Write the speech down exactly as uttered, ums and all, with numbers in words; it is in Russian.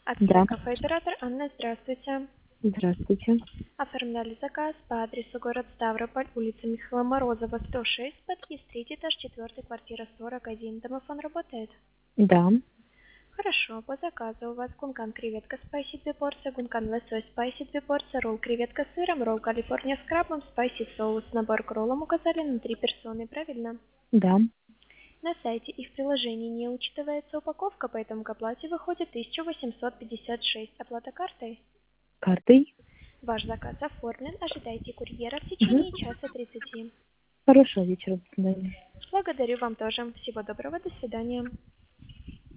Да, Отстой кафе-оператор Анна, здравствуйте. здравствуйте. Оформляли заказ по адресу город Ставрополь, улица Михаила Морозова, сто шесть, подъезд третий этаж, четвертый, квартира сорок один. Домофон работает? Да, Хорошо, по заказу у вас гункан креветка спайси две порции, гункан лосось спайси две порции, ролл креветка с сыром, ролл Калифорния с крабом, спайси соус. Набор к роллам указали на три персоны, правильно? да. На сайте и в приложении не учитывается упаковка, поэтому к оплате выходит тысяча восемьсот пятьдесят шесть. Оплата картой? Картой. Ваш заказ оформлен. Ожидайте курьера в Мгм. течение часа тридцати. Хорошего вечера, до свидания. Благодарю вам тоже. Всего доброго. До свидания.